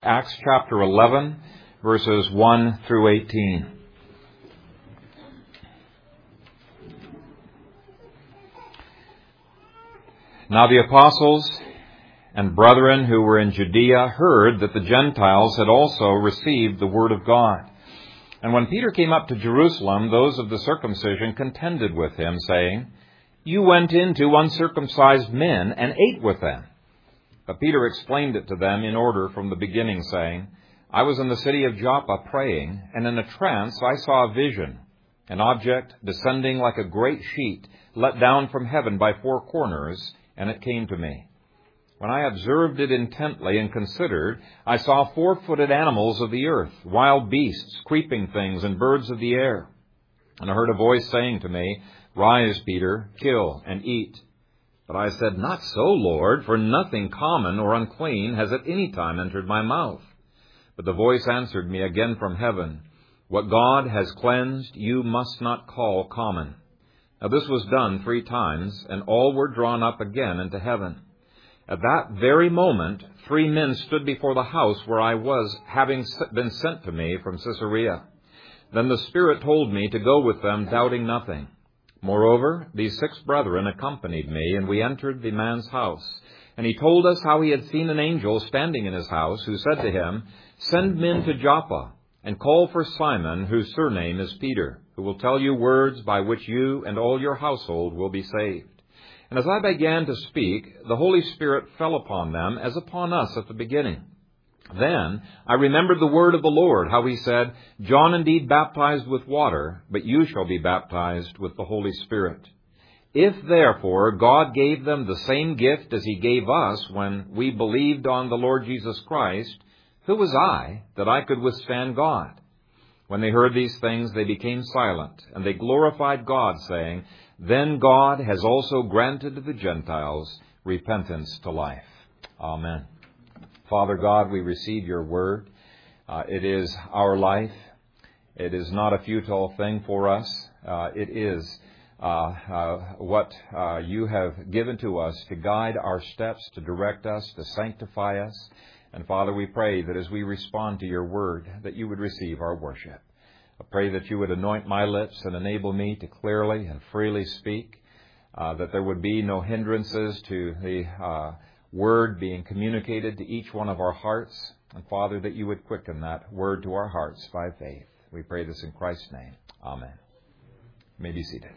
Acts chapter 11, verses 1 through 18. Now the apostles and brethren who were in Judea heard that the Gentiles had also received the word of God. And when Peter came up to Jerusalem, those of the circumcision contended with him, saying, "You went in to uncircumcised men and ate with them." But Peter explained it to them in order from the beginning, saying, "I was in the city of Joppa praying, and in a trance I saw a vision, an object descending like a great sheet, let down from heaven by four corners, and it came to me. When I observed it intently and considered, I saw four-footed animals of the earth, wild beasts, creeping things, and birds of the air. And I heard a voice saying to me, 'Rise, Peter, kill and eat.' But I said, 'Not so, Lord, for nothing common or unclean has at any time entered my mouth.' But the voice answered me again from heaven, 'What God has cleansed, you must not call common.' Now this was done 3 times, and all were drawn up again into heaven. At that very moment, 3 men stood before the house where I was, having been sent to me from Caesarea. Then the Spirit told me to go with them, doubting nothing. Moreover, these 6 brethren accompanied me, and we entered the man's house. And he told us how he had seen an angel standing in his house, who said to him, 'Send men to Joppa, and call for Simon, whose surname is Peter, who will tell you words by which you and all your household will be saved.' And as I began to speak, the Holy Spirit fell upon them as upon us at the beginning. Then I remembered the word of the Lord, how he said, 'John indeed baptized with water, but you shall be baptized with the Holy Spirit.' If therefore God gave them the same gift as he gave us when we believed on the Lord Jesus Christ, who was I that I could withstand God?" When they heard these things, they became silent, and they glorified God, saying, "Then God has also granted to the Gentiles repentance to life." Amen. Father God, we receive your word. It is our life. It is not a futile thing for us. It is what you have given to us to guide our steps, to direct us, to sanctify us. And Father, we pray that as we respond to your word, that you would receive our worship. I pray that you would anoint my lips and enable me to clearly and freely speak, that there would be no hindrances to the word being communicated to each one of our hearts. And Father, that you would quicken that word to our hearts by faith. We pray this in Christ's name. Amen. You may be seated.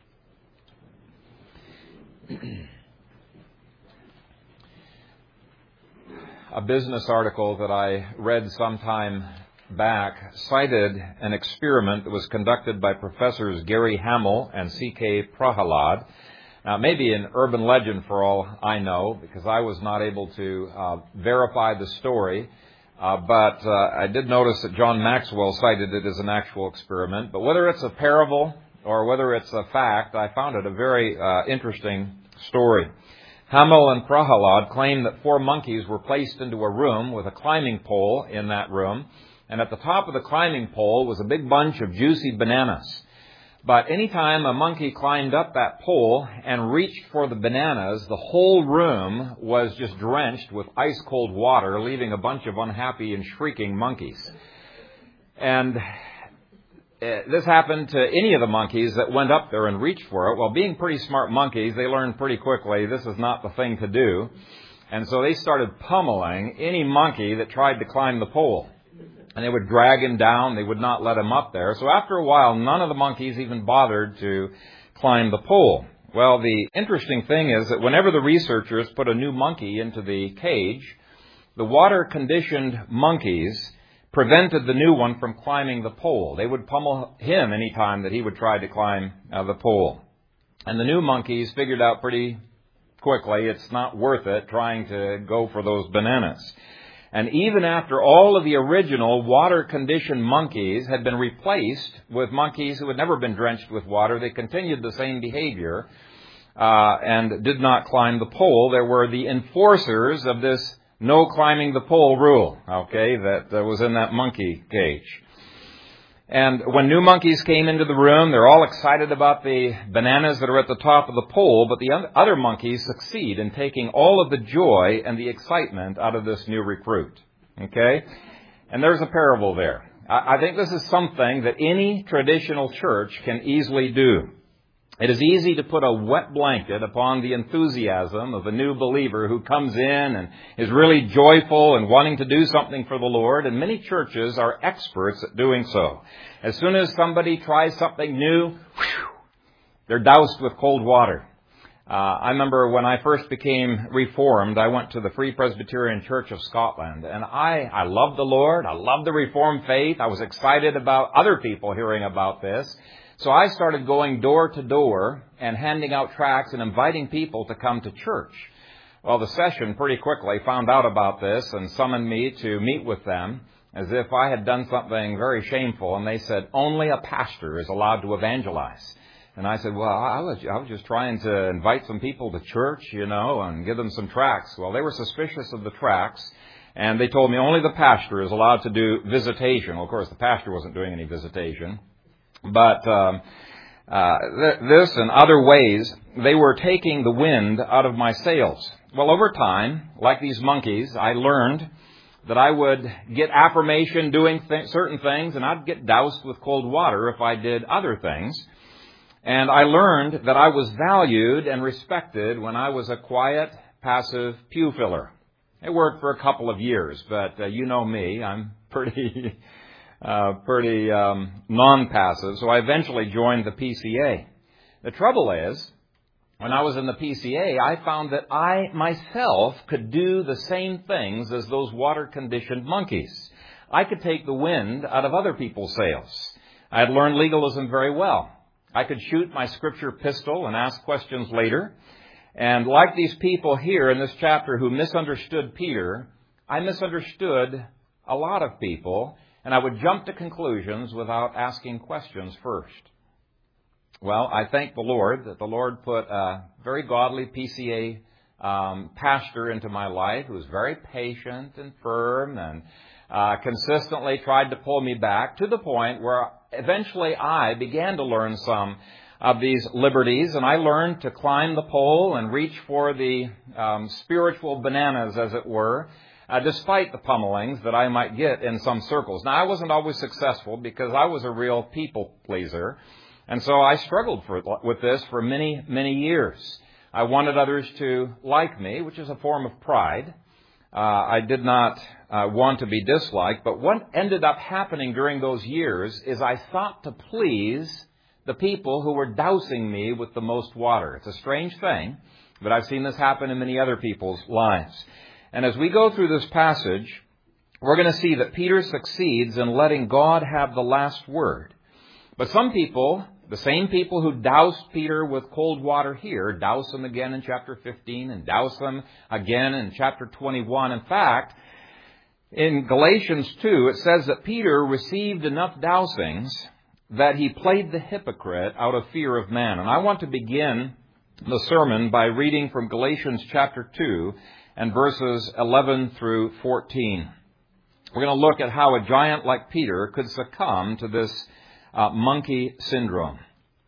A business article that I read sometime back cited an experiment that was conducted by Professors Gary Hamel and C.K. Prahalad. Now, it may be an urban legend for all I know, because I was not able to verify the story, but I did notice that John Maxwell cited it as an actual experiment. But whether it's a parable or whether it's a fact, I found it a very interesting story. Hamel and Prahalad claim that 4 monkeys were placed into a room with a climbing pole in that room, and at the top of the climbing pole was a big bunch of juicy bananas. But anytime a monkey climbed up that pole and reached for the bananas, the whole room was just drenched with ice-cold water, leaving a bunch of unhappy and shrieking monkeys. And this happened to any of the monkeys that went up there and reached for it. Well, being pretty smart monkeys, they learned pretty quickly this is not the thing to do. And so they started pummeling any monkey that tried to climb the pole. And they would drag him down. They would not let him up there. So after a while, none of the monkeys even bothered to climb the pole. Well, the interesting thing is that whenever the researchers put a new monkey into the cage, the water-conditioned monkeys prevented the new one from climbing the pole. They would pummel him any time that he would try to climb the pole. And the new monkeys figured out pretty quickly it's not worth it trying to go for those bananas. And even after all of the original water-conditioned monkeys had been replaced with monkeys who had never been drenched with water, they continued the same behavior and did not climb the pole. There were the enforcers of this no climbing the pole rule, that was in that monkey cage. And when new monkeys came into the room, they're all excited about the bananas that are at the top of the pole, but the other monkeys succeed in taking all of the joy and the excitement out of this new recruit. Okay? And there's a parable there. I think this is something that any traditional church can easily do. It is easy to put a wet blanket upon the enthusiasm of a new believer who comes in and is really joyful and wanting to do something for the Lord, and many churches are experts at doing so. As soon as somebody tries something new, they're doused with cold water. I remember when I first became Reformed, I went to the Free Presbyterian Church of Scotland, and I loved the Lord. I loved the Reformed faith. I was excited about other people hearing about this. So I started going door to door and handing out tracts and inviting people to come to church. Well, the session pretty quickly found out about this and summoned me to meet with them as if I had done something very shameful, and they said, only a pastor is allowed to evangelize. And I said, well, I was just trying to invite some people to church, and give them some tracts. Well, they were suspicious of the tracts, and they told me only the pastor is allowed to do visitation. Well, of course, the pastor wasn't doing any visitation. But this and other ways, they were taking the wind out of my sails. Well, over time, like these monkeys, I learned that I would get affirmation doing certain things, and I'd get doused with cold water if I did other things. And I learned that I was valued and respected when I was a quiet, passive pew filler. It worked for a couple of years, but you know me, I'm pretty non-passive, so I eventually joined the PCA. The trouble is, when I was in the PCA, I found that I myself could do the same things as those water-conditioned monkeys. I could take the wind out of other people's sails. I had learned legalism very well. I could shoot my scripture pistol and ask questions later. And like these people here in this chapter who misunderstood Peter, I misunderstood a lot of people, and I would jump to conclusions without asking questions first. Well, I thank the Lord that the Lord put a very godly PCA pastor into my life who was very patient and firm and consistently tried to pull me back to the point where eventually I began to learn some of these liberties, and I learned to climb the pole and reach for the spiritual bananas, as it were, despite the pummelings that I might get in some circles. Now, I wasn't always successful because I was a real people pleaser, and so I struggled with this for many, many years. I wanted others to like me, which is a form of pride. I did not want to be disliked, but what ended up happening during those years is I sought to please the people who were dousing me with the most water. It's a strange thing, but I've seen this happen in many other people's lives. And as we go through this passage, we're going to see that Peter succeeds in letting God have the last word. But some people, the same people who doused Peter with cold water here, douse him again in chapter 15 and douse him again in chapter 21. In fact, in Galatians 2, it says that Peter received enough dousings that he played the hypocrite out of fear of man. And I want to begin the sermon by reading from Galatians chapter 2 and verses 11 through 14. We're going to look at how a giant like Peter could succumb to this monkey syndrome.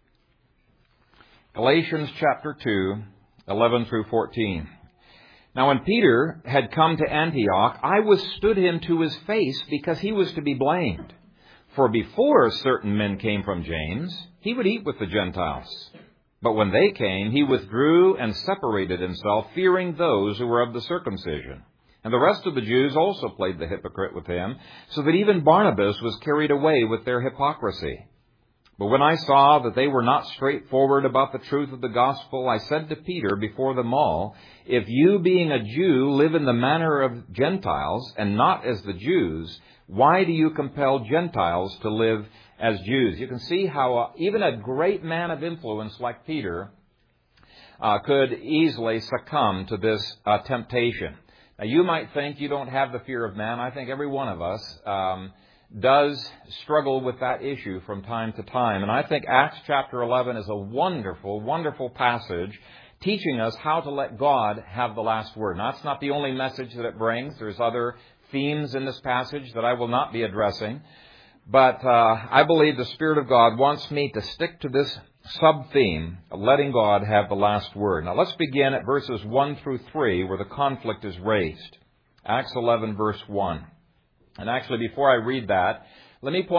Galatians chapter 2, 11 through 14. Now when Peter had come to Antioch, I withstood him to his face because he was to be blamed. For before certain men came from James, he would eat with the Gentiles. But when they came, he withdrew and separated himself, fearing those who were of the circumcision. And the rest of the Jews also played the hypocrite with him, so that even Barnabas was carried away with their hypocrisy. But when I saw that they were not straightforward about the truth of the gospel, I said to Peter before them all, if you, being a Jew, live in the manner of Gentiles and not as the Jews, why do you compel Gentiles to live as Jews? You can see how even a great man of influence like Peter could easily succumb to this temptation. Now, you might think you don't have the fear of man. I think every one of us does struggle with that issue from time to time. And I think Acts chapter 11 is a wonderful, wonderful passage teaching us how to let God have the last word. Now, that's not the only message that it brings. There's other themes in this passage that I will not be addressing. But I believe the Spirit of God wants me to stick to this sub-theme of letting God have the last word. Now let's begin at verses 1 through 3 where the conflict is raised. Acts 11 verse 1. And actually, before I read that, let me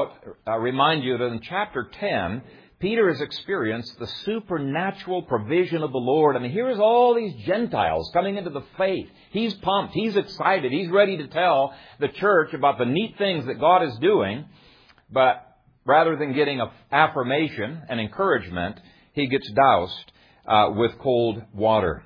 remind you that in chapter 10, Peter has experienced the supernatural provision of the Lord. I mean, here's all these Gentiles coming into the faith. He's pumped. He's excited. He's ready to tell the church about the neat things that God is doing. But rather than getting an affirmation and encouragement, he gets doused with cold water.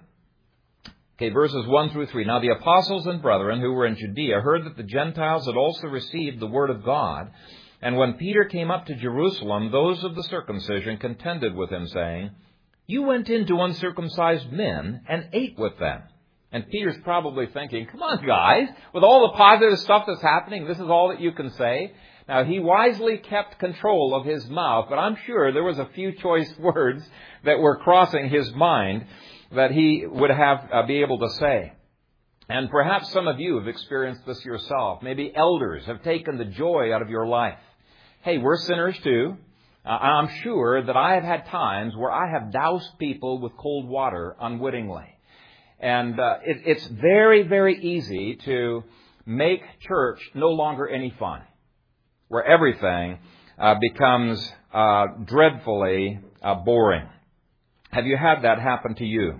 Okay, verses 1 through 3. Now the apostles and brethren who were in Judea heard that the Gentiles had also received the word of God. And when Peter came up to Jerusalem, those of the circumcision contended with him, saying, "You went in to uncircumcised men and ate with them." And Peter's probably thinking, come on, guys, with all the positive stuff that's happening, this is all that you can say? Now, he wisely kept control of his mouth, but I'm sure there was a few choice words that were crossing his mind that he would be able to say. And perhaps some of you have experienced this yourself. Maybe elders have taken the joy out of your life. Hey, we're sinners too. I'm sure that I have had times where I have doused people with cold water unwittingly. And it's very, very easy to make church no longer any fun, where everything becomes dreadfully boring. Have you had that happen to you?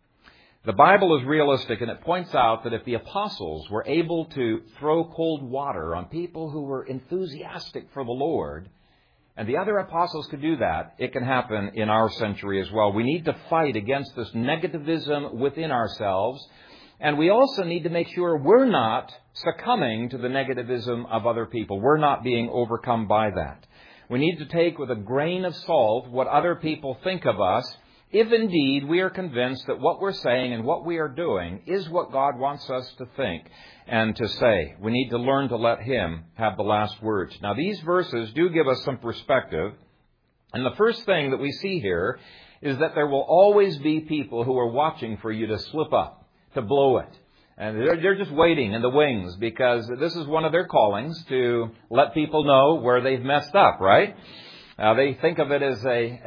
The Bible is realistic, and it points out that if the apostles were able to throw cold water on people who were enthusiastic for the Lord, and the other apostles could do that, it can happen in our century as well. We need to fight against this negativism within ourselves, and we also need to make sure we're not succumbing to the negativism of other people. We're not being overcome by that. We need to take with a grain of salt what other people think of us, if indeed we are convinced that what we're saying and what we are doing is what God wants us to think and to say. We need to learn to let Him have the last words. Now, these verses do give us some perspective. And the first thing that we see here is that there will always be people who are watching for you to slip up, to blow it. And they're just waiting in the wings, because this is one of their callings, to let people know where they've messed up, right? They think of it as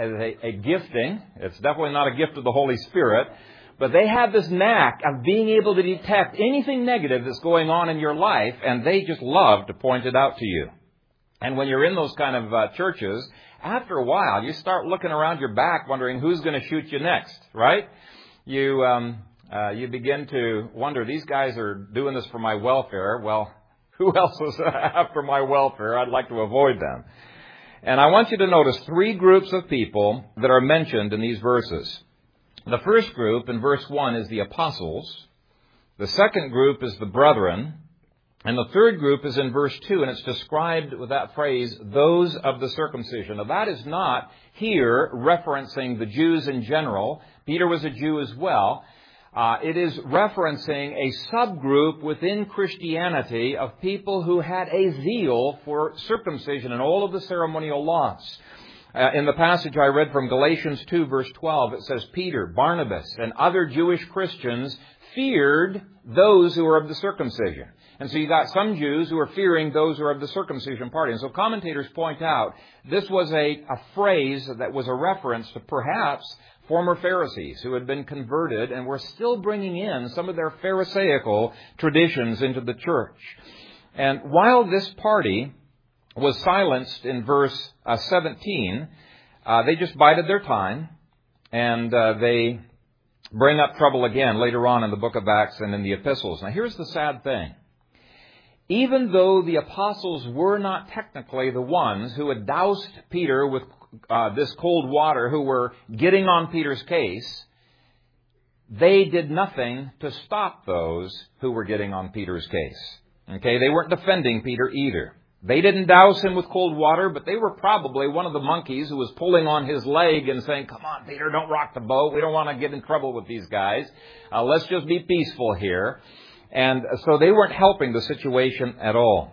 a gifting. It's definitely not a gift of the Holy Spirit. But they have this knack of being able to detect anything negative that's going on in your life, and they just love to point it out to you. And when you're in those kind of churches, after a while, you start looking around your back wondering who's going to shoot you next, right? You begin to wonder, these guys are doing this for my welfare. Well, who else is after my welfare? I'd like to avoid them. And I want you to notice three groups of people that are mentioned in these verses. The first group in verse 1 is the apostles. The second group is the brethren. And the third group is in verse 2, and it's described with that phrase, those of the circumcision. Now, that is not here referencing the Jews in general. Peter was a Jew as well. It is referencing a subgroup within Christianity of people who had a zeal for circumcision and all of the ceremonial laws. In the passage I read from Galatians 2, verse 12, it says, Peter, Barnabas, and other Jewish Christians feared those who were of the circumcision. And so you got some Jews who are fearing those who are of the circumcision party. And so commentators point out this was a phrase that was a reference to perhaps former Pharisees who had been converted and were still bringing in some of their Pharisaical traditions into the church. And while this party was silenced in verse 17, they just bided their time, and they bring up trouble again later on in the book of Acts and in the epistles. Now, here's the sad thing. Even though the apostles were not technically the ones who had doused Peter with this cold water, who were getting on Peter's case, they did nothing to stop those who were getting on Peter's case. Okay, they weren't defending Peter either. They didn't douse him with cold water, but they were probably one of the monkeys who was pulling on his leg and saying, come on, Peter, don't rock the boat. We don't want to get in trouble with these guys. Let's just be peaceful here. And so they weren't helping the situation at all.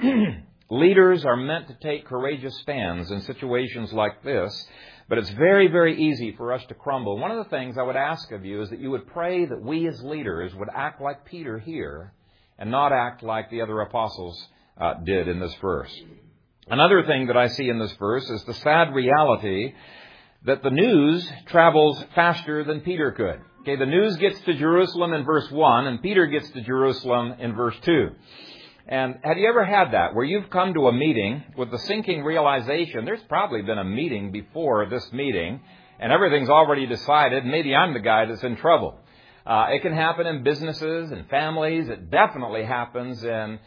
Leaders are meant to take courageous stands in situations like this, but it's very, very easy for us to crumble. One of the things I would ask of you is that you would pray that we as leaders would act like Peter here and not act like the other apostles did in this verse. Another thing that I see in this verse is the sad reality that the news travels faster than Peter could. Okay, the news gets to Jerusalem in verse 1, and Peter gets to Jerusalem in verse 2. And have you ever had that, where you've come to a meeting with the sinking realization, there's probably been a meeting before this meeting, and everything's already decided, maybe I'm the guy that's in trouble. It can happen in businesses and families. It definitely happens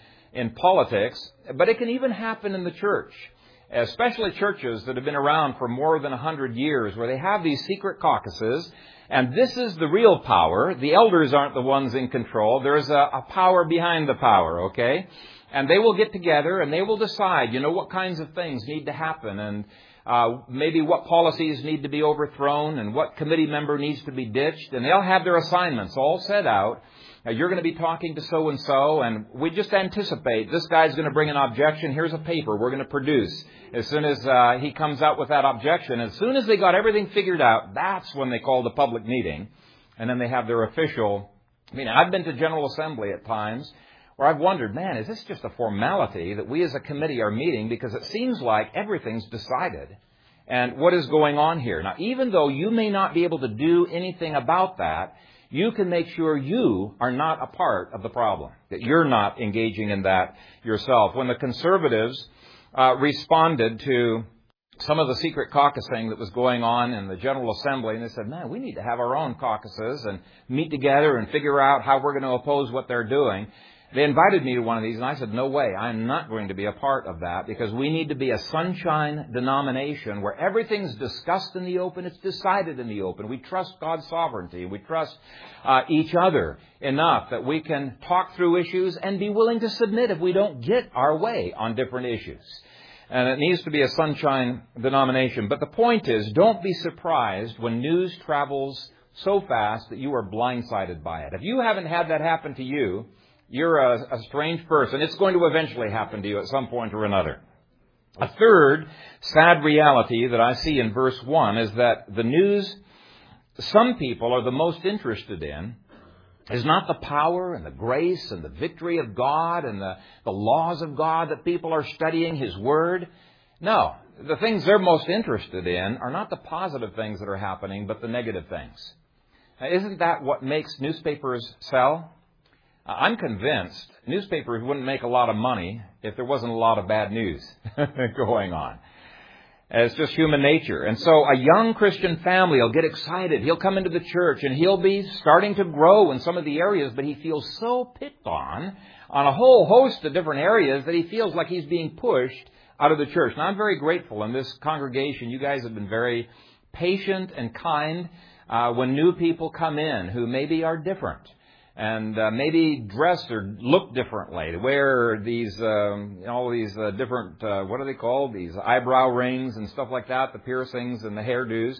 in politics, but it can even happen in the church, especially churches that have been around for more than 100 years, where they have these secret caucuses. And this is the real power. The elders aren't the ones in control. There's a power behind the power, okay? And they will get together and they will decide, what kinds of things need to happen, and maybe what policies need to be overthrown and what committee member needs to be ditched. And they'll have their assignments all set out. You're going to be talking to so-and-so, and we just anticipate this guy's going to bring an objection. Here's a paper we're going to produce. As soon as he comes out with that objection, as soon as they got everything figured out, that's when they call the public meeting. And then they have their official... I've been to General Assembly at times where I've wondered, man, is this just a formality that we as a committee are meeting? Because it seems like everything's decided. And what is going on here? Now, even though you may not be able to do anything about that, you can make sure you are not a part of the problem, that you're not engaging in that yourself. When the conservatives responded to some of the secret caucusing that was going on in the General Assembly, and they said, man, we need to have our own caucuses and meet together and figure out how we're going to oppose what they're doing. They invited me to one of these, and I said, no way, I'm not going to be a part of that, because we need to be a sunshine denomination where everything's discussed in the open, it's decided in the open. We trust God's sovereignty. We trust each other enough that we can talk through issues and be willing to submit if we don't get our way on different issues. And it needs to be a sunshine denomination. But the point is, don't be surprised when news travels so fast that you are blindsided by it. If you haven't had that happen to you, you're a strange person. It's going to eventually happen to you at some point or another. A third sad reality that I see in verse 1 is that the news some people are the most interested in is not the power and the grace and the victory of God and the laws of God that people are studying, His Word. No, the things they're most interested in are not the positive things that are happening, but the negative things. Now, isn't that what makes newspapers sell? I'm convinced newspapers wouldn't make a lot of money if there wasn't a lot of bad news going on. It's just human nature. And so a young Christian family will get excited. He'll come into the church and he'll be starting to grow in some of the areas, but he feels so picked on a whole host of different areas that he feels like he's being pushed out of the church. Now, I'm very grateful in this congregation. You guys have been very patient and kind when new people come in who maybe are different. And maybe dress or look differently, to wear these, all these different, what are they called? These eyebrow rings and stuff like that, the piercings and the hairdos.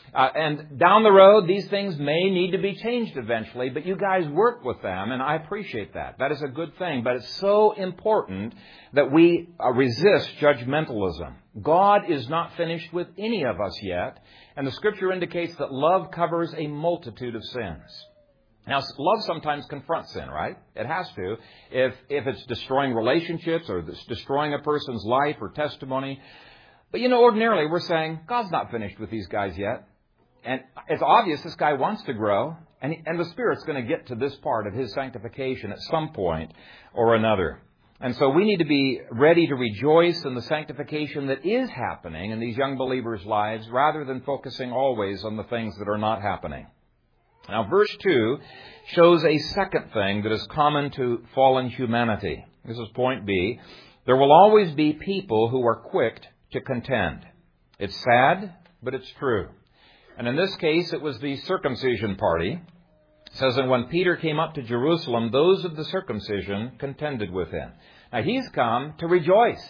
And down the road, these things may need to be changed eventually, but you guys work with them, and I appreciate that. That is a good thing, but it's so important that we resist judgmentalism. God is not finished with any of us yet, and the Scripture indicates that love covers a multitude of sins. Now, love sometimes confronts sin, right? It has to. If it's destroying relationships or it's destroying a person's life or testimony. But, ordinarily we're saying, God's not finished with these guys yet. And it's obvious this guy wants to grow. And the Spirit's going to get to this part of His sanctification at some point or another. And so we need to be ready to rejoice in the sanctification that is happening in these young believers' lives, rather than focusing always on the things that are not happening. Now, verse 2 shows a second thing that is common to fallen humanity. This is point B. There will always be people who are quick to contend. It's sad, but it's true. And in this case, it was the circumcision party. It says, and when Peter came up to Jerusalem, those of the circumcision contended with him. Now, he's come to rejoice.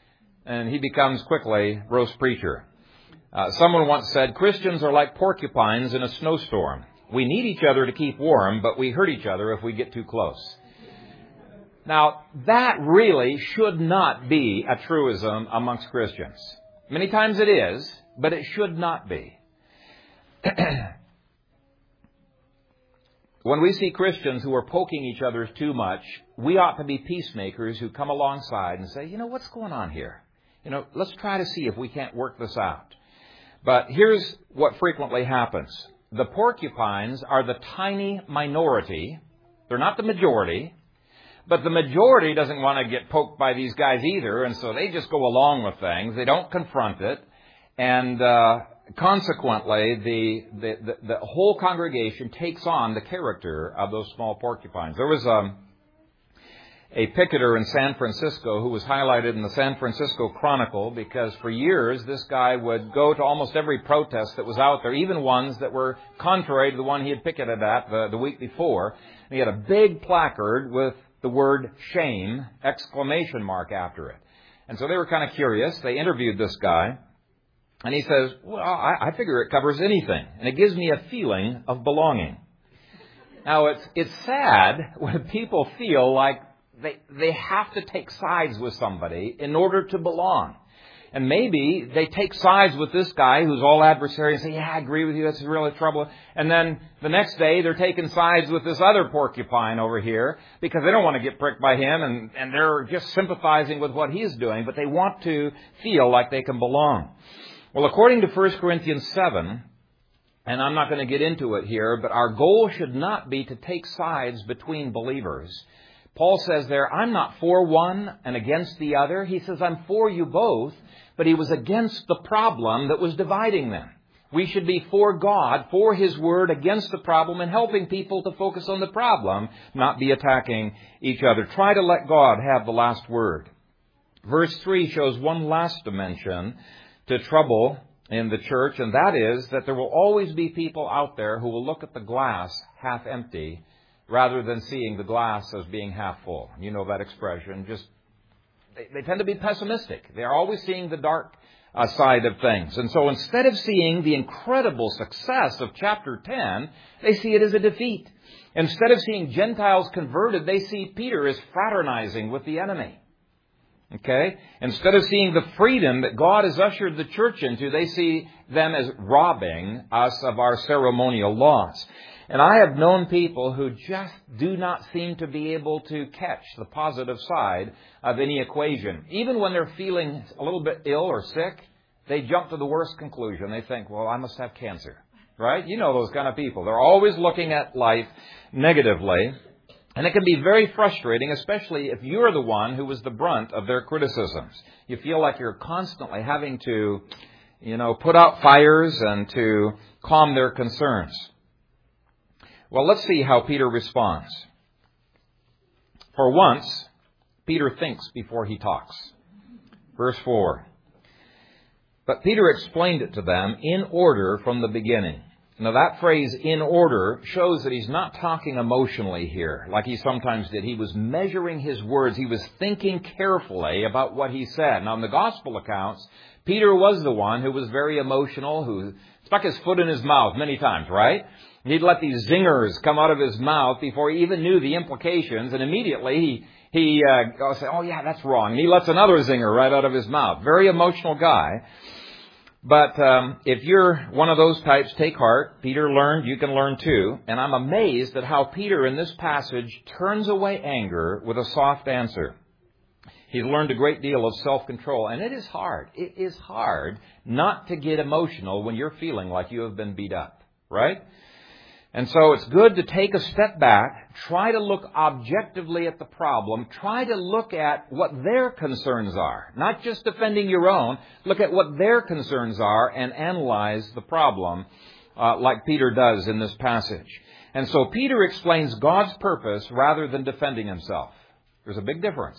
And he becomes quickly roast preacher. Someone once said, Christians are like porcupines in a snowstorm. We need each other to keep warm, but we hurt each other if we get too close. Now, that really should not be a truism amongst Christians. Many times it is, but it should not be. When we see Christians who are poking each other too much, we ought to be peacemakers who come alongside and say, what's going on here? Let's try to see if we can't work this out. But here's what frequently happens. The porcupines are the tiny minority. They're not the majority, But the majority doesn't want to get poked by these guys either, and so they just go along with things. They don't confront it, and consequently, the whole congregation takes on the character of those small porcupines. There was a picketer in San Francisco who was highlighted in the San Francisco Chronicle because for years this guy would go to almost every protest that was out there, even ones that were contrary to the one he had picketed at the week before. And he had a big placard with the word shame, ! After it. And so they were kind of curious. They interviewed this guy. And he says, well, I figure it covers anything. And it gives me a feeling of belonging. Now, it's sad when people feel like they have to take sides with somebody in order to belong. And maybe they take sides with this guy who's all adversary and say, yeah, I agree with you, that's really trouble. And then the next day they're taking sides with this other porcupine over here because they don't want to get pricked by him and they're just sympathizing with what he's doing, but they want to feel like they can belong. Well, according to 1 Corinthians 7, and I'm not going to get into it here, but our goal should not be to take sides between believers. Paul says there, I'm not for one and against the other. He says, I'm for you both, but he was against the problem that was dividing them. We should be for God, for His Word, against the problem, and helping people to focus on the problem, not be attacking each other. Try to let God have the last word. Verse 3 shows one last dimension to trouble in the church, and that is that there will always be people out there who will look at the glass half empty rather than seeing the glass as being half full. You know that expression. They tend to be pessimistic. They're always seeing the dark side of things. And so instead of seeing the incredible success of chapter 10, they see it as a defeat. Instead of seeing Gentiles converted, they see Peter as fraternizing with the enemy. Okay? Instead of seeing the freedom that God has ushered the church into, they see them as robbing us of our ceremonial laws. And I have known people who just do not seem to be able to catch the positive side of any equation. Even when they're feeling a little bit ill or sick, they jump to the worst conclusion. They think, well, I must have cancer. Right? You know those kind of people. They're always looking at life negatively. And it can be very frustrating, especially if you're the one who was the brunt of their criticisms. You feel like you're constantly having to, put out fires and to calm their concerns. Well, let's see how Peter responds. For once, Peter thinks before he talks. Verse 4. But Peter explained it to them in order from the beginning. Now, that phrase, in order, shows that he's not talking emotionally here, like he sometimes did. He was measuring his words. He was thinking carefully about what he said. Now, in the gospel accounts, Peter was the one who was very emotional, who stuck his foot in his mouth many times, right? He'd let these zingers come out of his mouth before he even knew the implications, and immediately he said, oh yeah, that's wrong. And he lets another zinger right out of his mouth. Very emotional guy. But if you're one of those types, take heart. Peter learned, you can learn too. And I'm amazed at how Peter in this passage turns away anger with a soft answer. He's learned a great deal of self-control. And it is hard. It is hard not to get emotional when you're feeling like you have been beat up, right? And so it's good to take a step back, try to look objectively at the problem, try to look at what their concerns are, not just defending your own, look at what their concerns are and analyze the problem like Peter does in this passage. And so Peter explains God's purpose rather than defending himself. There's a big difference.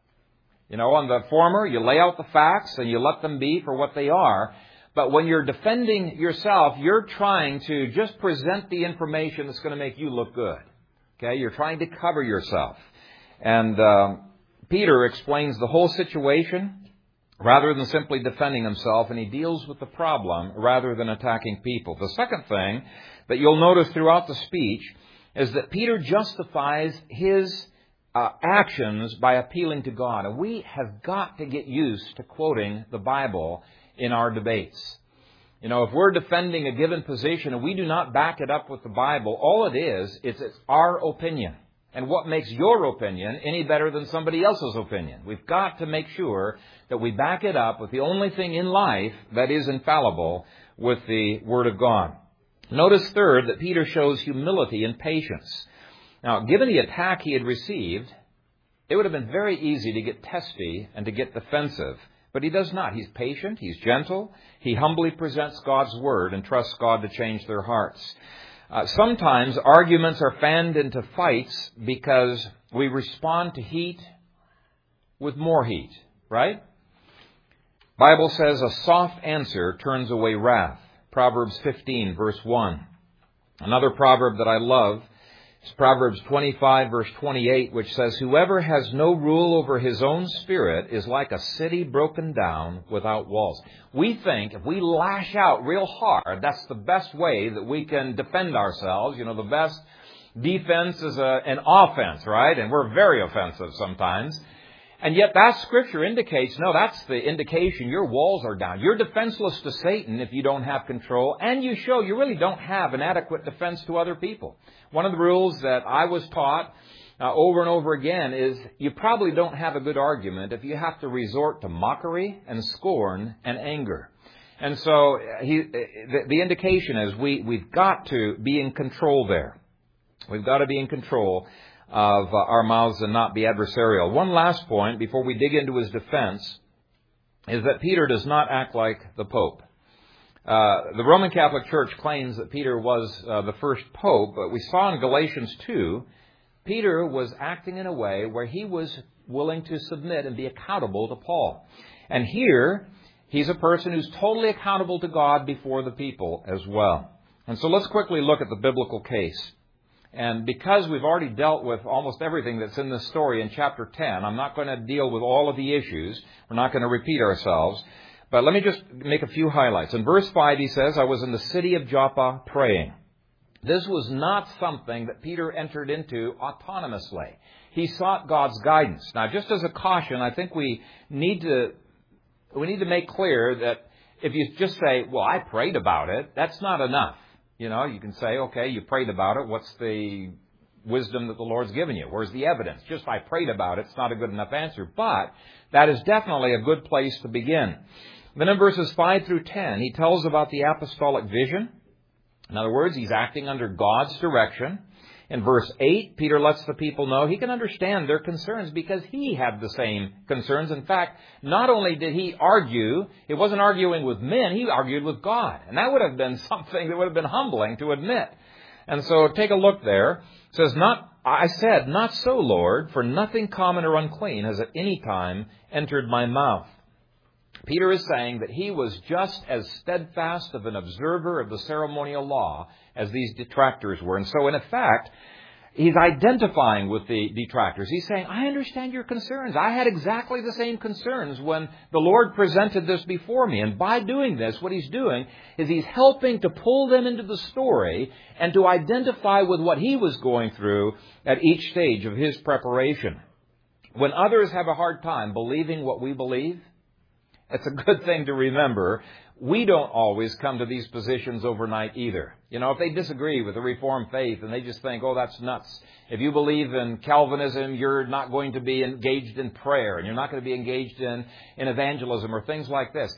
On the former, you lay out the facts and you let them be for what they are. But when you're defending yourself, you're trying to just present the information that's going to make you look good. Okay? You're trying to cover yourself. And Peter explains the whole situation rather than simply defending himself, and he deals with the problem rather than attacking people. The second thing that you'll notice throughout the speech is that Peter justifies his actions by appealing to God. And we have got to get used to quoting the Bible in our debates. If we're defending a given position and we do not back it up with the Bible, all it is, it's our opinion. And what makes your opinion any better than somebody else's opinion? We've got to make sure that we back it up with the only thing in life that is infallible, with the Word of God. Notice third that Peter shows humility and patience. Now, given the attack he had received, It would have been very easy to get testy and to get defensive. But he does not. He's patient. He's gentle. He humbly presents God's Word and trusts God to change their hearts. Sometimes arguments are fanned into fights because we respond to heat with more heat, right? Bible says a soft answer turns away wrath. Proverbs 15, verse 1. Another proverb that I love is Proverbs 25, verse 28, which says, "Whoever has no rule over his own spirit is like a city broken down without walls." We think if we lash out real hard, that's the best way that we can defend ourselves. You know, the best defense is an offense, right? And we're very offensive sometimes. And yet that Scripture indicates, no, that's the indication your walls are down. You're defenseless to Satan if you don't have control, and you show you really don't have an adequate defense to other people. One of the rules that I was taught over and over again is you probably don't have a good argument if you have to resort to mockery and scorn and anger. And so the indication is we've got to be in control there. We've got to be in control of our mouths and not be adversarial. One last point before we dig into his defense is that Peter does not act like the Pope. The Roman Catholic Church claims that Peter was the first Pope, but we saw in Galatians 2, Peter was acting in a way where he was willing to submit and be accountable to Paul. And here, he's a person who's totally accountable to God before the people as well. And so let's quickly look at the biblical case. And because we've already dealt with almost everything that's in this story in chapter 10, I'm not going to deal with all of the issues. We're not going to repeat ourselves. But let me just make a few highlights. In verse 5, he says, "I was in the city of Joppa praying." This was not something that Peter entered into autonomously. He sought God's guidance. Now, just as a caution, I think we need to make clear that if you just say, well, I prayed about it, that's not enough. You know, you can say, okay, you prayed about it. What's the wisdom that the Lord's given you? Where's the evidence? Just I prayed about it. It's not a good enough answer. But that is definitely a good place to begin. Then in verses 5 through 10, he tells about the apostolic vision. In other words, he's acting under God's direction. In verse 8, Peter lets the people know he can understand their concerns because he had the same concerns. In fact, not only did he argue, he wasn't arguing with men, he argued with God. And that would have been something that would have been humbling to admit. And so take a look there. It says, I said, "Not so, Lord, for nothing common or unclean has at any time entered my mouth." Peter is saying that he was just as steadfast of an observer of the ceremonial law as these detractors were. And so, in effect, he's identifying with the detractors. He's saying, I understand your concerns. I had exactly the same concerns when the Lord presented this before me. And by doing this, what he's doing is he's helping to pull them into the story and to identify with what he was going through at each stage of his preparation. When others have a hard time believing what we believe, it's a good thing to remember. We don't always come to these positions overnight either. You know, if they disagree with the Reformed faith and they just think, oh, that's nuts. If you believe in Calvinism, you're not going to be engaged in prayer and you're not going to be engaged in evangelism or things like this.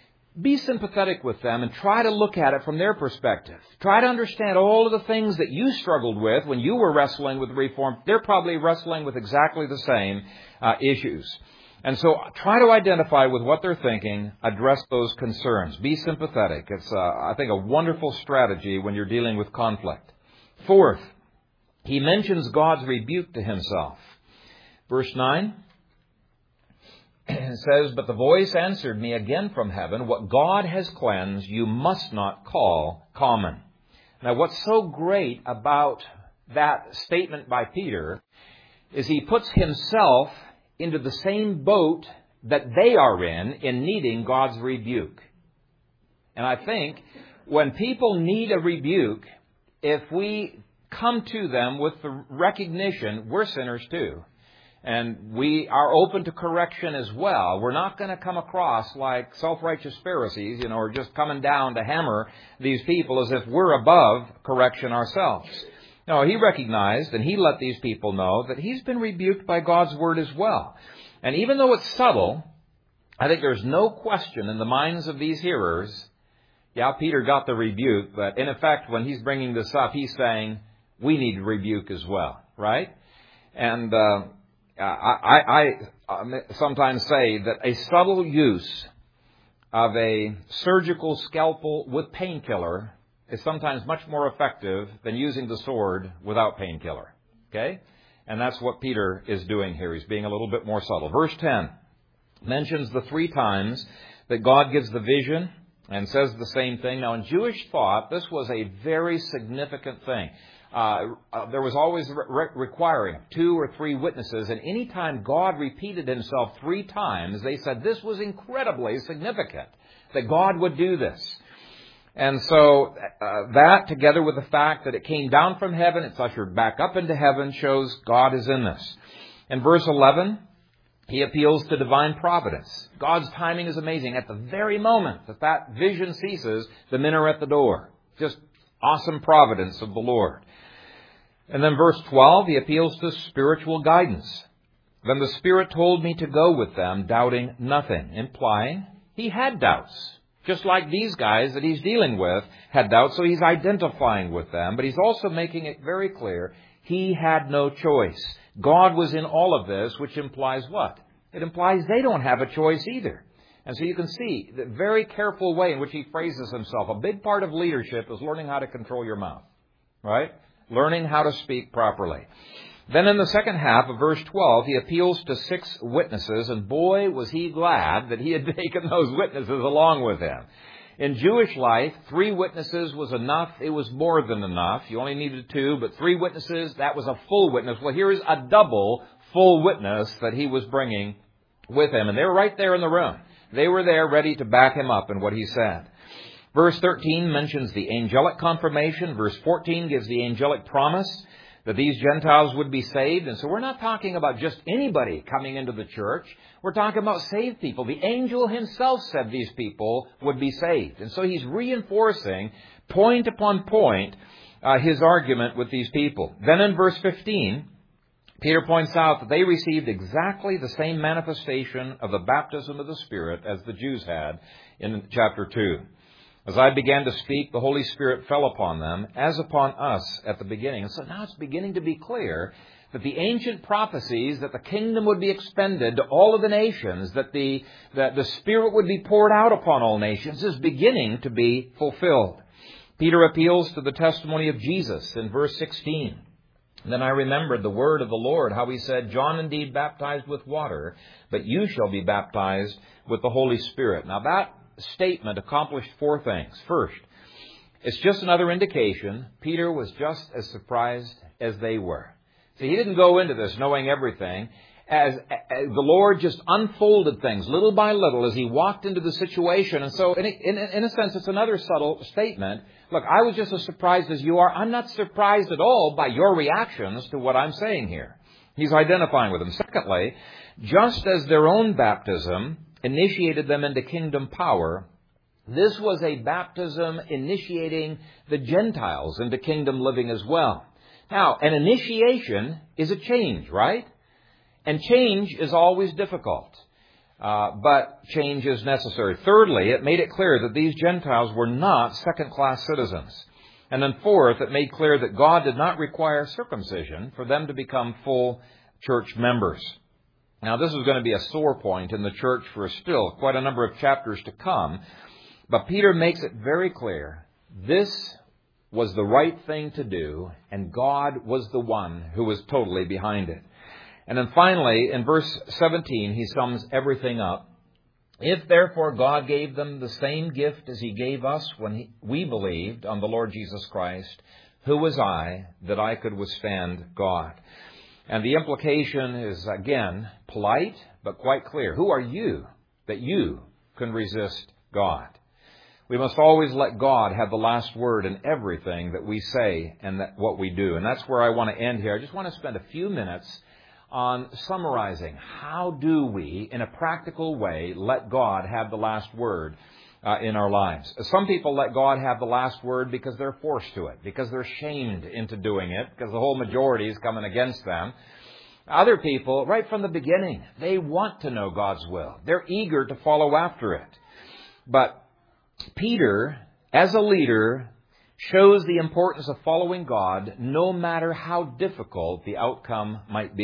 Be sympathetic with them and try to look at it from their perspective. Try to understand all of the things that you struggled with when you were wrestling with the Reformed. They're probably wrestling with exactly the same issues. And so try to identify with what they're thinking, address those concerns. Be sympathetic. It's, I think, a wonderful strategy when you're dealing with conflict. Fourth, he mentions God's rebuke to himself. Verse 9, it says, "But the voice answered me again from heaven, what God has cleansed, you must not call common." Now, what's so great about that statement by Peter is he puts himself into the same boat that they are in needing God's rebuke. And I think when people need a rebuke, if we come to them with the recognition we're sinners too, and we are open to correction as well, we're not going to come across like self-righteous Pharisees, you know, or just coming down to hammer these people as if we're above correction ourselves. No, he recognized and he let these people know that he's been rebuked by God's word as well. And even though it's subtle, I think there's no question in the minds of these hearers, yeah, Peter got the rebuke, but in effect, when he's bringing this up, he's saying, we need rebuke as well, right? And I sometimes say that a subtle use of a surgical scalpel with painkiller is sometimes much more effective than using the sword without painkiller. Okay? And that's what Peter is doing here. He's being a little bit more subtle. Verse 10 mentions the 3 times that God gives the vision and says the same thing. Now, in Jewish thought, this was a very significant thing. There was always requiring 2 or 3 witnesses, and any time God repeated himself 3 times, they said this was incredibly significant, that God would do this. And so that, together with the fact that it came down from heaven, it's ushered back up into heaven, shows God is in this. In verse 11, he appeals to divine providence. God's timing is amazing. At the very moment that vision ceases, the men are at the door. Just awesome providence of the Lord. And then verse 12, he appeals to spiritual guidance. Then the Spirit told me to go with them, doubting nothing, implying he had doubts. Just like these guys that he's dealing with had doubts, so he's identifying with them. But he's also making it very clear he had no choice. God was in all of this, which implies what? It implies they don't have a choice either. And so you can see the very careful way in which he phrases himself. A big part of leadership is learning how to control your mouth, right? Learning how to speak properly. Then in the second half of verse 12, he appeals to 6 witnesses, and boy, was he glad that he had taken those witnesses along with him. In Jewish life, 3 witnesses was enough. It was more than enough. You only needed 2, but 3 witnesses, that was a full witness. Well, here is a double full witness that he was bringing with him, and they were right there in the room. They were there ready to back him up in what he said. Verse 13 mentions the angelic confirmation. Verse 14 gives the angelic promise that these Gentiles would be saved. And so we're not talking about just anybody coming into the church. We're talking about saved people. The angel himself said these people would be saved. And so he's reinforcing, point upon point, his argument with these people. Then in verse 15, Peter points out that they received exactly the same manifestation of the baptism of the Spirit as the Jews had in chapter 2. As I began to speak, the Holy Spirit fell upon them, as upon us at the beginning. And so now it's beginning to be clear that the ancient prophecies that the kingdom would be expended to all of the nations, that the Spirit would be poured out upon all nations, is beginning to be fulfilled. Peter appeals to the testimony of Jesus in verse 16. Then I remembered the word of the Lord, how he said, John indeed baptized with water, but you shall be baptized with the Holy Spirit. Now that statement accomplished 4 things. First, it's just another indication Peter was just as surprised as they were. See, he didn't go into this knowing everything. As the Lord just unfolded things little by little as he walked into the situation. And so, in a sense, it's another subtle statement. Look, I was just as surprised as you are. I'm not surprised at all by your reactions to what I'm saying here. He's identifying with them. Secondly, just as their own baptism initiated them into kingdom power, this was a baptism initiating the Gentiles into kingdom living as well. Now, an initiation is a change, right? And change is always difficult, but change is necessary. Thirdly, it made it clear that these Gentiles were not second-class citizens. And then fourth, it made clear that God did not require circumcision for them to become full church members. Now, this is going to be a sore point in the church for still quite a number of chapters to come. But Peter makes it very clear this was the right thing to do, and God was the one who was totally behind it. And then finally, in verse 17, he sums everything up. If therefore God gave them the same gift as he gave us when we believed on the Lord Jesus Christ, who was I that I could withstand God? And the implication is, again, polite, but quite clear. Who are you that you can resist God? We must always let God have the last word in everything that we say and what we do. And that's where I want to end here. I just want to spend a few minutes on summarizing how do we, in a practical way, let God have the last word in our lives. Some people let God have the last word because they're forced to it, because they're shamed into doing it, because the whole majority is coming against them. Other people, right from the beginning, they want to know God's will. They're eager to follow after it. But Peter, as a leader, shows the importance of following God no matter how difficult the outcome might be.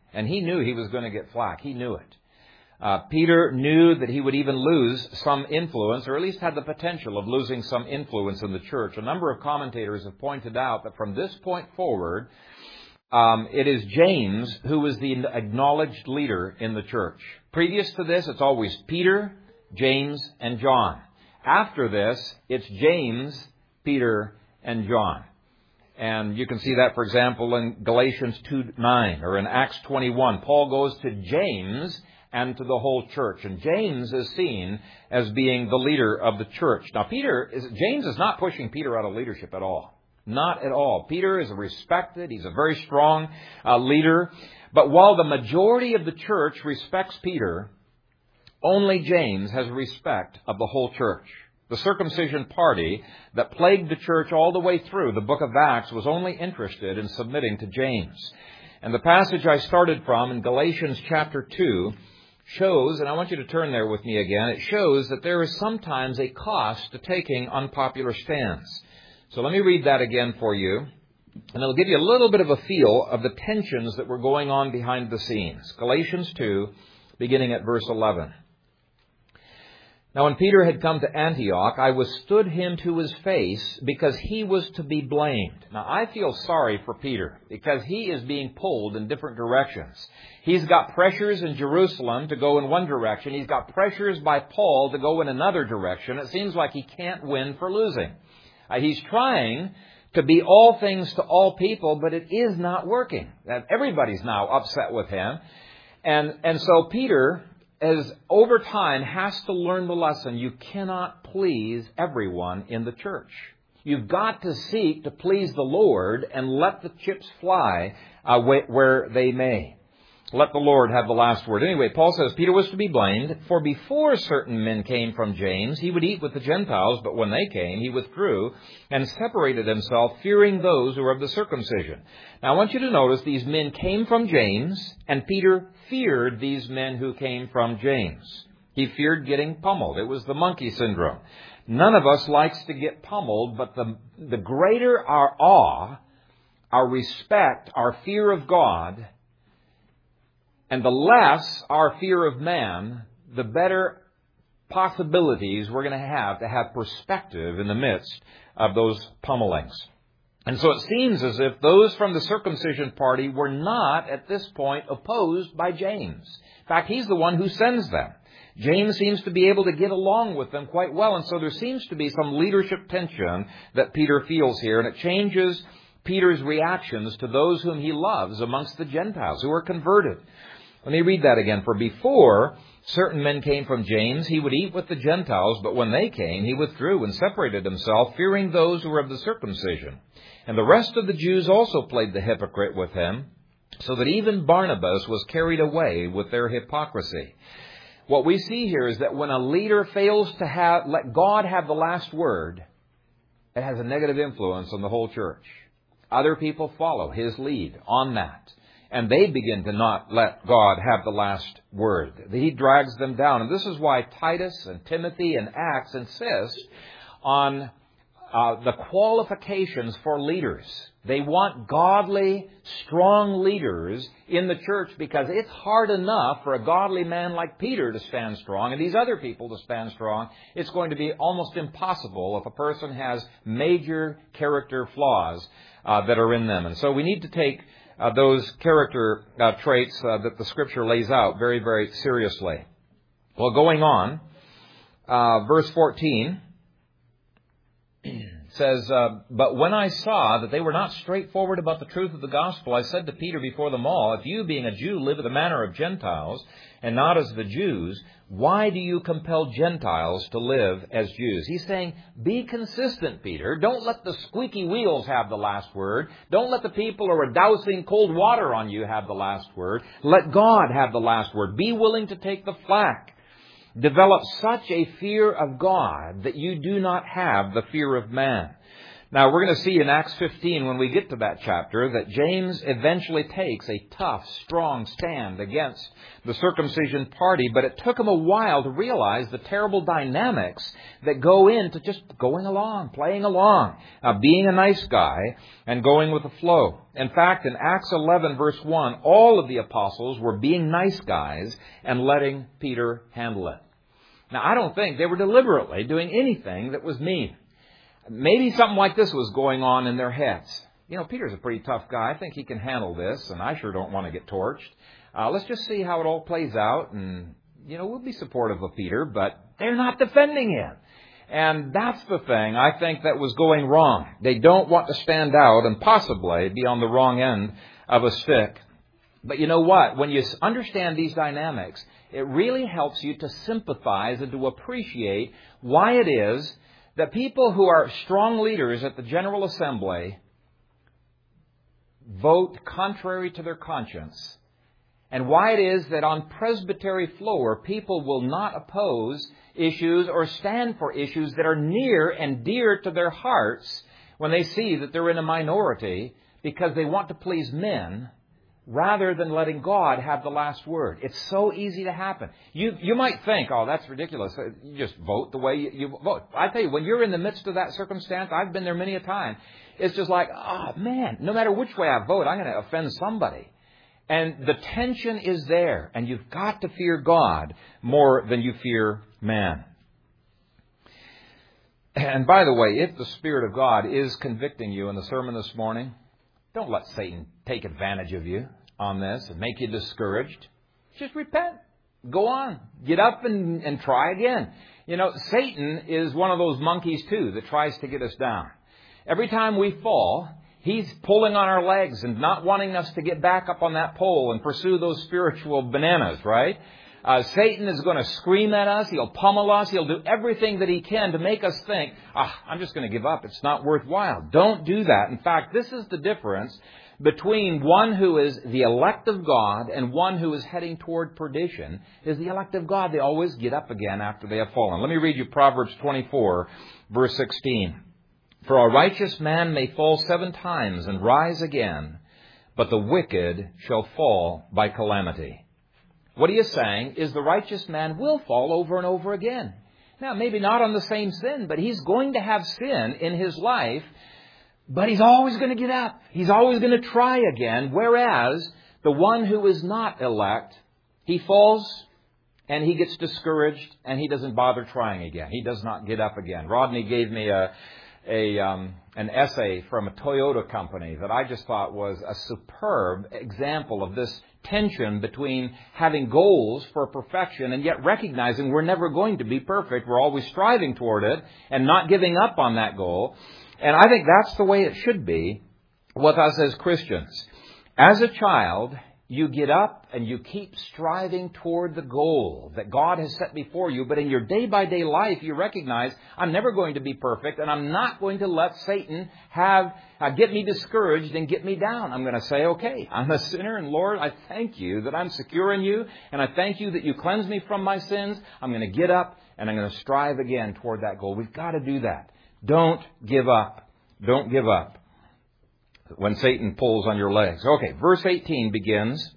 And he knew he was going to get flack. He knew it. Peter knew that he would even lose some influence, or at least had the potential of losing some influence in the church. A number of commentators have pointed out that from this point forward, it is James who is the acknowledged leader in the church. Previous to this, it's always Peter, James, and John. After this, it's James, Peter, and John. And you can see that, for example, in Galatians 2:9 or in Acts 21. Paul goes to James and to the whole church. And James is seen as being the leader of the church. Now, James is not pushing Peter out of leadership at all. Not at all. Peter is respected. He's a very strong leader. But while the majority of the church respects Peter, only James has respect of the whole church. The circumcision party that plagued the church all the way through the book of Acts was only interested in submitting to James. And the passage I started from in Galatians chapter 2 shows, and I want you to turn there with me again, it shows that there is sometimes a cost to taking unpopular stands. So let me read that again for you, and it'll give you a little bit of a feel of the tensions that were going on behind the scenes. Galatians 2, beginning at verse 11. Now when Peter had come to Antioch, I withstood him to his face because he was to be blamed. Now I feel sorry for Peter because he is being pulled in different directions. He's got pressures in Jerusalem to go in one direction. He's got pressures by Paul to go in another direction. It seems like he can't win for losing. He's trying to be all things to all people, but it is not working. Everybody's now upset with him. And so Peter, as over time, has to learn the lesson. You cannot please everyone in the church. You've got to seek to please the Lord and let the chips fly where they may. Let the Lord have the last word. Anyway, Paul says Peter was to be blamed, for before certain men came from James, he would eat with the Gentiles, but when they came, he withdrew and separated himself, fearing those who were of the circumcision. Now, I want you to notice these men came from James, and Peter feared these men who came from James. He feared getting pummeled. It was the monkey syndrome. None of us likes to get pummeled, but the greater our awe, our respect, our fear of God, and the less our fear of man, the better possibilities we're going to have perspective in the midst of those pummelings. And so it seems as if those from the circumcision party were not, at this point, opposed by James. In fact, he's the one who sends them. James seems to be able to get along with them quite well, and so there seems to be some leadership tension that Peter feels here, and it changes Peter's reactions to those whom he loves amongst the Gentiles who are converted. Let me read that again. For before certain men came from James, he would eat with the Gentiles, but when they came, he withdrew and separated himself, fearing those who were of the circumcision. And the rest of the Jews also played the hypocrite with him, so that even Barnabas was carried away with their hypocrisy. What we see here is that when a leader fails to let God have the last word, it has a negative influence on the whole church. Other people follow his lead on that. And they begin to not let God have the last word. He drags them down. And this is why Titus and Timothy and Acts insist on the qualifications for leaders. They want godly, strong leaders in the church because it's hard enough for a godly man like Peter to stand strong and these other people to stand strong. It's going to be almost impossible if a person has major character flaws that are in them. And so we need to take those character traits that the Scripture lays out very, very seriously. Well, going on, verse 14 says, But when I saw that they were not straightforward about the truth of the gospel, I said to Peter before them all, If you, being a Jew, live in the manner of Gentiles, and not as the Jews, why do you compel Gentiles to live as Jews? He's saying, be consistent, Peter. Don't let the squeaky wheels have the last word. Don't let the people who are dousing cold water on you have the last word. Let God have the last word. Be willing to take the flak. Develop such a fear of God that you do not have the fear of man. Now, we're going to see in Acts 15, when we get to that chapter, that James eventually takes a tough, strong stand against the circumcision party, but it took him a while to realize the terrible dynamics that go into just going along, playing along, being a nice guy, and going with the flow. In fact, in Acts 11, verse 1, all of the apostles were being nice guys and letting Peter handle it. Now, I don't think they were deliberately doing anything that was mean. Maybe something like this was going on in their heads. You know, Peter's a pretty tough guy. I think he can handle this, and I sure don't want to get torched. Let's just see how it all plays out, and, we'll be supportive of Peter, but they're not defending him. And that's the thing, I think, that was going wrong. They don't want to stand out and possibly be on the wrong end of a stick. But you know what? When you understand these dynamics, it really helps you to sympathize and to appreciate why it is that people who are strong leaders at the General Assembly vote contrary to their conscience, and why it is that on presbytery floor people will not oppose issues or stand for issues that are near and dear to their hearts when they see that they're in a minority because they want to please men rather than letting God have the last word. It's so easy to happen. You might think, oh, that's ridiculous. You just vote the way you vote. I tell you, when you're in the midst of that circumstance, I've been there many a time, it's just like, oh, man, no matter which way I vote, I'm going to offend somebody. And the tension is there, and you've got to fear God more than you fear man. And by the way, if the Spirit of God is convicting you in the sermon this morning, don't let Satan take advantage of you on this and make you discouraged. Just repent. Go on. Get up and try again. Satan is one of those monkeys, too, that tries to get us down. Every time we fall, he's pulling on our legs and not wanting us to get back up on that pole and pursue those spiritual bananas, right? Satan is going to scream at us. He'll pummel us. He'll do everything that he can to make us think, I'm just going to give up. It's not worthwhile. Don't do that. In fact, this is the difference between one who is the elect of God and one who is heading toward perdition. Is the elect of God, they always get up again after they have fallen. Let me read you Proverbs 24, verse 16. For a righteous man may fall 7 times and rise again, but the wicked shall fall by calamity. What he is saying is the righteous man will fall over and over again. Now, maybe not on the same sin, but he's going to have sin in his life, but he's always going to get up. He's always going to try again, whereas the one who is not elect, he falls and he gets discouraged and he doesn't bother trying again. He does not get up again. Rodney gave me an essay from a Toyota company that I just thought was a superb example of this tension between having goals for perfection and yet recognizing we're never going to be perfect. We're always striving toward it and not giving up on that goal. And I think that's the way it should be with us as Christians. As a child, you get up and you keep striving toward the goal that God has set before you. But in your day-by-day life, you recognize, I'm never going to be perfect, and I'm not going to let Satan get me discouraged and get me down. I'm going to say, okay, I'm a sinner, and Lord, I thank you that I'm secure in you, and I thank you that you cleanse me from my sins. I'm going to get up, and I'm going to strive again toward that goal. We've got to do that. Don't give up. Don't give up when Satan pulls on your legs. Okay, verse 18 begins.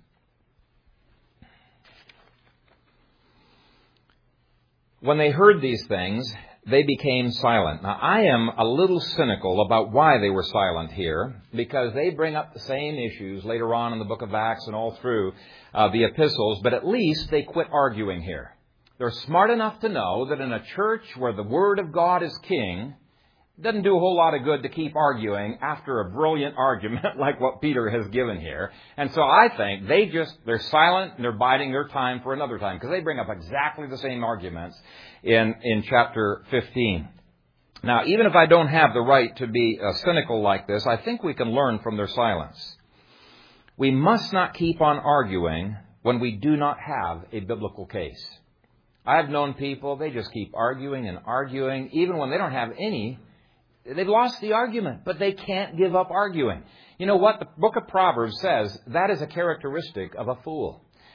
When they heard these things, they became silent. Now, I am a little cynical about why they were silent here, because they bring up the same issues later on in the book of Acts and all through the epistles, but at least they quit arguing here. They're smart enough to know that in a church where the Word of God is king, it doesn't do a whole lot of good to keep arguing after a brilliant argument like what Peter has given here. And so I think they're silent and they're biding their time for another time, because they bring up exactly the same arguments in chapter 15. Now, even if I don't have the right to be cynical like this, I think we can learn from their silence. We must not keep on arguing when we do not have a biblical case. I've known people, they just keep arguing and arguing, even when they don't have any. They've lost the argument, but they can't give up arguing. You know what? The book of Proverbs says that is a characteristic of a fool.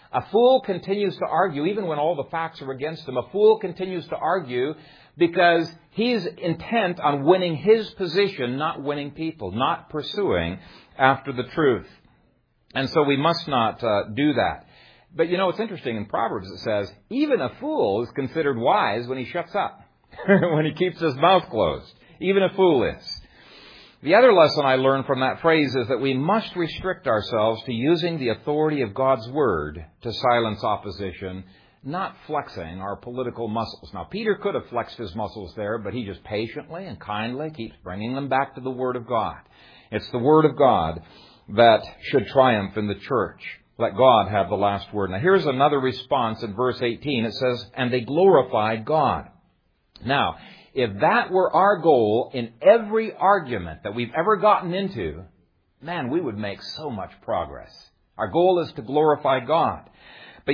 A fool continues to argue even when all the facts are against him. A fool continues to argue because he's intent on winning his position, not winning people, not pursuing after the truth. And so we must not do that. But it's interesting. In Proverbs it says, even a fool is considered wise when he shuts up, when he keeps his mouth closed. Even a fool is. The other lesson I learned from that phrase is that we must restrict ourselves to using the authority of God's Word to silence opposition, not flexing our political muscles. Now, Peter could have flexed his muscles there, but he just patiently and kindly keeps bringing them back to the Word of God. It's the Word of God that should triumph in the church. Let God have the last word. Now, here's another response in verse 18. It says, and they glorified God. Now, if that were our goal in every argument that we've ever gotten into, man, we would make so much progress. Our goal is to glorify God. But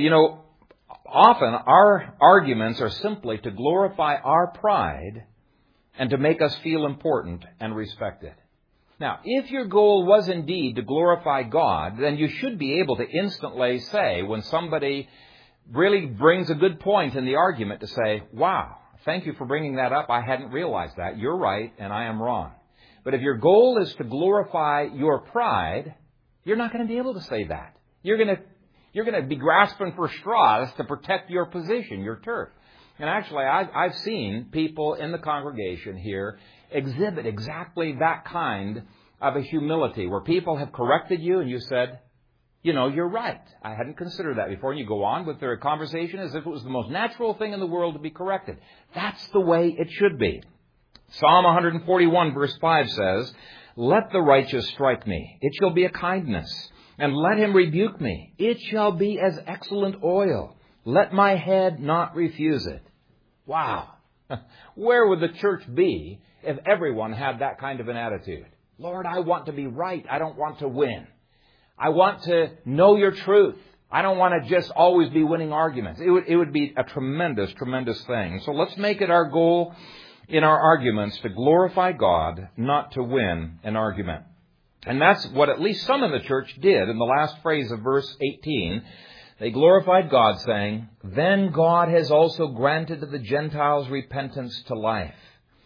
often our arguments are simply to glorify our pride and to make us feel important and respected. Now, if your goal was indeed to glorify God, then you should be able to instantly say, when somebody really brings a good point in the argument, to say, wow, thank you for bringing that up. I hadn't realized that. You're right, and I am wrong. But if your goal is to glorify your pride, you're not going to be able to say that. You're going to be grasping for straws to protect your position, your turf. And actually, I've seen people in the congregation here exhibit exactly that kind of a humility, where people have corrected you and you said, you're right. I hadn't considered that before. And you go on with their conversation as if it was the most natural thing in the world to be corrected. That's the way it should be. Psalm 141 verse 5 says, let the righteous strike me. It shall be a kindness. And let him rebuke me. It shall be as excellent oil. Let my head not refuse it. Wow. Where would the church be if everyone had that kind of an attitude? Lord, I want to be right. I don't want to win. I want to know your truth. I don't want to just always be winning arguments. It would be a tremendous, tremendous thing. So let's make it our goal in our arguments to glorify God, not to win an argument. And that's what at least some in the church did in the last phrase of verse 18. They glorified God, saying, then God has also granted to the Gentiles repentance to life.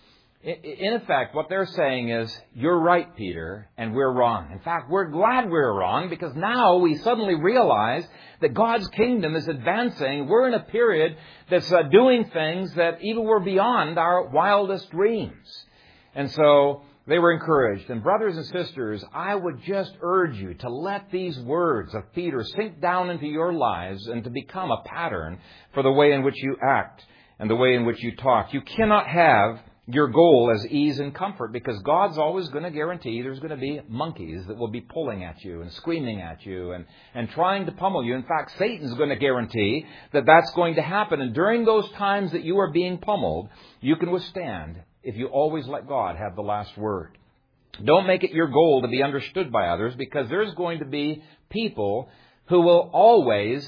In effect, what they're saying is, you're right, Peter, and we're wrong. In fact, we're glad we're wrong, because now we suddenly realize that God's kingdom is advancing. We're in a period that's doing things that even were beyond our wildest dreams. And so they were encouraged. And brothers and sisters, I would just urge you to let these words of Peter sink down into your lives and to become a pattern for the way in which you act and the way in which you talk. You cannot have your goal as ease and comfort, because God's always going to guarantee there's going to be monkeys that will be pulling at you and screaming at you and trying to pummel you. In fact, Satan's going to guarantee that that's going to happen. And during those times that you are being pummeled, you can withstand if you always let God have the last word. Don't make it your goal to be understood by others, because there's going to be people who will always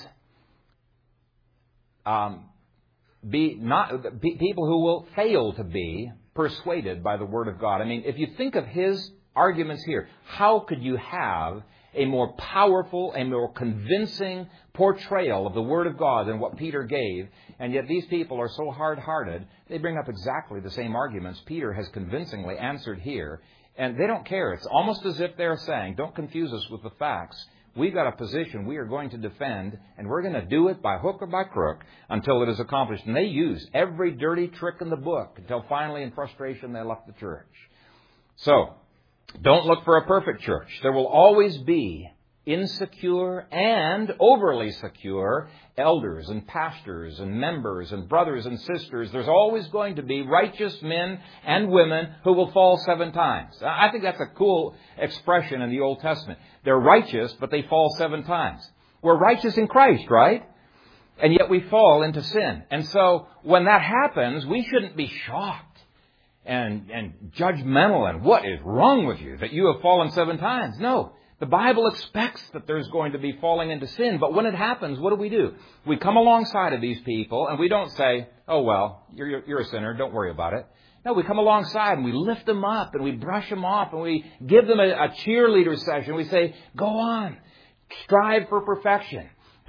people who will fail to be persuaded by the Word of God. I mean, if you think of his arguments here, how could you have a more powerful, a more convincing portrayal of the Word of God than what Peter gave? And yet these people are so hard-hearted, they bring up exactly the same arguments Peter has convincingly answered here, and they don't care. It's almost as if they're saying, don't confuse us with the facts. We've got a position we are going to defend, and we're going to do it by hook or by crook until it is accomplished. And they used every dirty trick in the book until finally, in frustration, they left the church. So, don't look for a perfect church. There will always be insecure and overly secure elders and pastors and members and brothers and sisters. There's always going to be righteous men and women who will fall 7 times. I think that's a cool expression in the Old Testament. They're righteous, but they fall 7 times. We're righteous in Christ, right? And yet we fall into sin. And so when that happens, we shouldn't be shocked and judgmental and what is wrong with you that you have fallen 7 times. No. The Bible expects that there's going to be falling into sin. But when it happens, what do? We come alongside of these people and we don't say, oh, well, you're a sinner. Don't worry about it. No, we come alongside and we lift them up and we brush them off and we give them a cheerleader session. We say, go on, strive for perfection.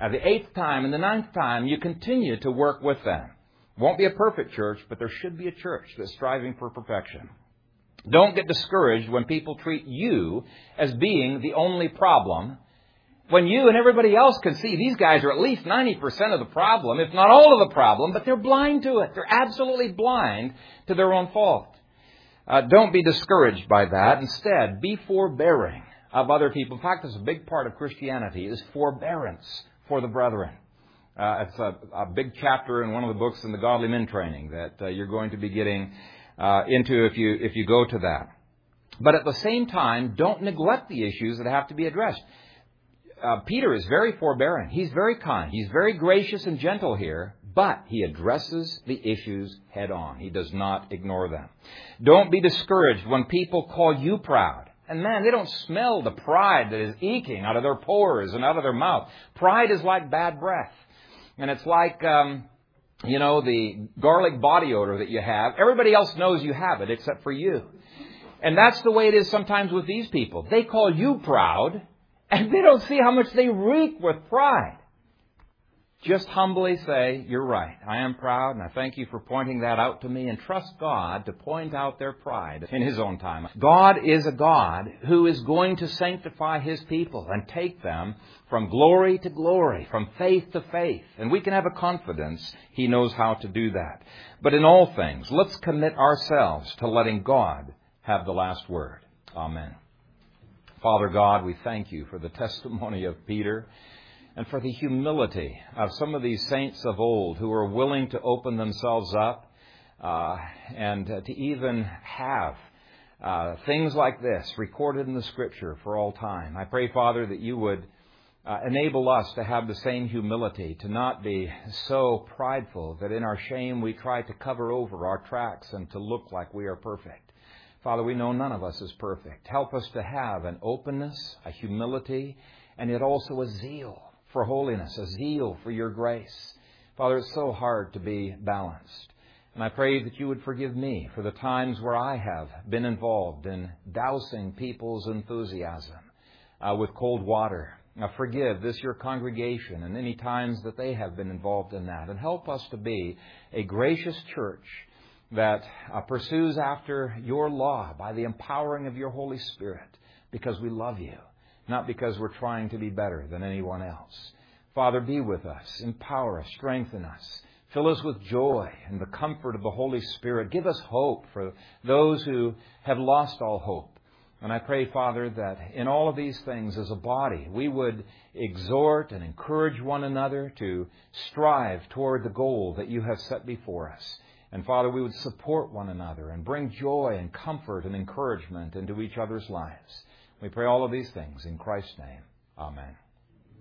The 8th time and the 9th time, you continue to work with them. Won't be a perfect church, but there should be a church that's striving for perfection. Don't get discouraged when people treat you as being the only problem, when you and everybody else can see these guys are at least 90% of the problem, if not all of the problem, but they're blind to it. They're absolutely blind to their own fault. Don't be discouraged by that. Instead, be forbearing of other people. In fact, it's a big part of Christianity is forbearance for the brethren. It's a big chapter in one of the books in the Godly Men Training that you're going to be getting into if you go to that. But at the same time, don't neglect the issues that have to be addressed. Peter is very forbearing. He's very kind. He's very gracious and gentle here, but he addresses the issues head on. He does not ignore them. Don't be discouraged when people call you proud. And man, they don't smell the pride that is eking out of their pores and out of their mouth. Pride is like bad breath. And it's like, the garlic body odor that you have. Everybody else knows you have it except for you. And that's the way it is sometimes with these people. They call you proud, and they don't see how much they reek with pride. Just humbly say, you're right. I am proud, and I thank you for pointing that out to me, and trust God to point out their pride in His own time. God is a God who is going to sanctify His people and take them from glory to glory, from faith to faith. And we can have a confidence He knows how to do that. But in all things, let's commit ourselves to letting God have the last word. Amen. Father God, we thank you for the testimony of Peter and for the humility of some of these saints of old who are willing to open themselves up and to even have things like this recorded in the Scripture for all time. I pray, Father, that you would enable us to have the same humility, to not be so prideful that in our shame we try to cover over our tracks and to look like we are perfect. Father, we know none of us is perfect. Help us to have an openness, a humility, and yet also a zeal for holiness, a zeal for your grace. Father, it's so hard to be balanced. And I pray that you would forgive me for the times where I have been involved in dousing people's enthusiasm with cold water. Now, forgive this your congregation and any times that they have been involved in that. And help us to be a gracious church that pursues after your law by the empowering of your Holy Spirit because we love you, not because we're trying to be better than anyone else. Father, be with us, empower us, strengthen us, fill us with joy and the comfort of the Holy Spirit. Give us hope for those who have lost all hope. And I pray, Father, that in all of these things as a body, we would exhort and encourage one another to strive toward the goal that you have set before us. And Father, we would support one another and bring joy and comfort and encouragement into each other's lives. We pray all of these things in Christ's name. Amen.